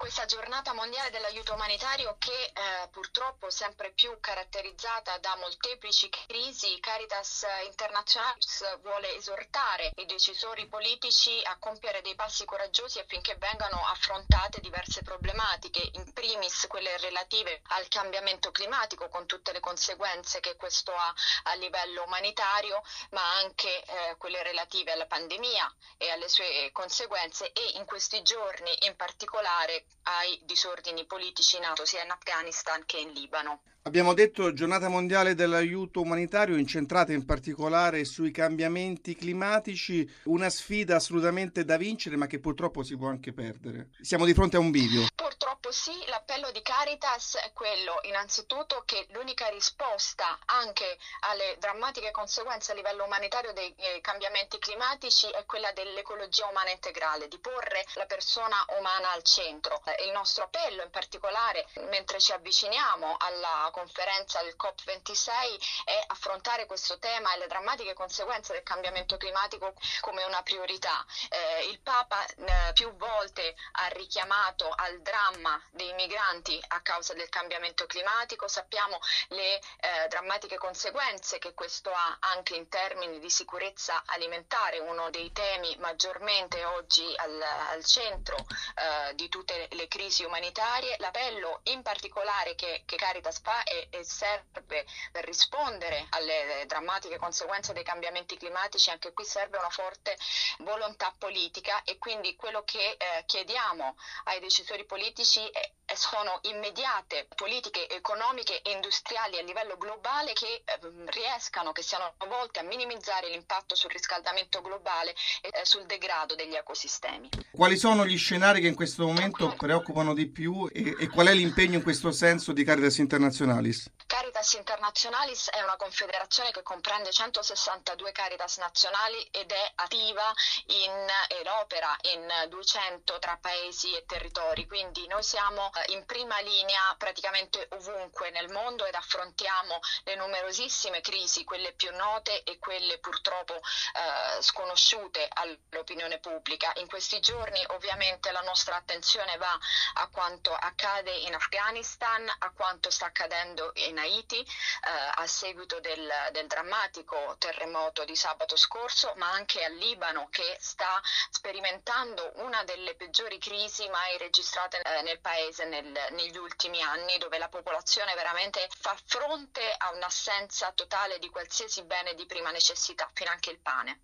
questa giornata mondiale dell'aiuto umanitario che purtroppo sempre più caratterizzata da molteplici crisi, Caritas Internationalis vuole esortare i decisori politici a compiere dei passi coraggiosi affinché vengano affrontate diverse problematiche, in primis quelle relative al cambiamento climatico con tutte le conseguenze che questo ha a livello umanitario, ma anche quelle relative alla pandemia e alle sue conseguenze, e in questi giorni in particolare ai disordini politici in atto sia in Afghanistan che in Libano. Abbiamo detto giornata mondiale dell'aiuto umanitario incentrata in particolare sui cambiamenti climatici, una sfida assolutamente da vincere ma che purtroppo si può anche perdere. Siamo di fronte a un bivio. Purtroppo sì, l'appello di Caritas è quello innanzitutto che l'unica risposta anche alle drammatiche conseguenze a livello umanitario dei cambiamenti climatici è quella dell'ecologia umana integrale, di porre la persona umana al centro. Il nostro appello in particolare, mentre ci avviciniamo alla conferenza del COP26, è affrontare questo tema e le drammatiche conseguenze del cambiamento climatico come una priorità. Il Papa più volte ha richiamato al dramma dei migranti a causa del cambiamento climatico, sappiamo le drammatiche conseguenze che questo ha anche in termini di sicurezza alimentare, uno dei temi maggiormente oggi al centro di tutte le crisi umanitarie. L'appello in particolare che Caritas fa e serve per rispondere alle drammatiche conseguenze dei cambiamenti climatici, anche qui serve una forte volontà politica, e quindi quello che chiediamo ai decisori politici sono immediate politiche economiche e industriali a livello globale che riescano, che siano volte a minimizzare l'impatto sul riscaldamento globale e sul degrado degli ecosistemi. Quali sono gli scenari che in questo momento preoccupano di più e qual è l'impegno in questo senso di Caritas Internationalis? Caritas Internationalis è una confederazione che comprende 162 Caritas nazionali ed è attiva ed opera in 200 tra paesi e territori, quindi noi siamo in prima linea praticamente ovunque nel mondo ed affrontiamo le numerosissime crisi, quelle più note e quelle purtroppo sconosciute all'opinione pubblica. In questi giorni ovviamente la nostra attenzione va a quanto accade in Afghanistan, a quanto sta accadendo in Haiti a seguito del drammatico terremoto di sabato scorso, ma anche al Libano, che sta sperimentando una delle peggiori crisi mai registrate nel paese negli ultimi anni, dove la popolazione veramente fa fronte a un'assenza totale di qualsiasi bene di prima necessità, finanche il pane.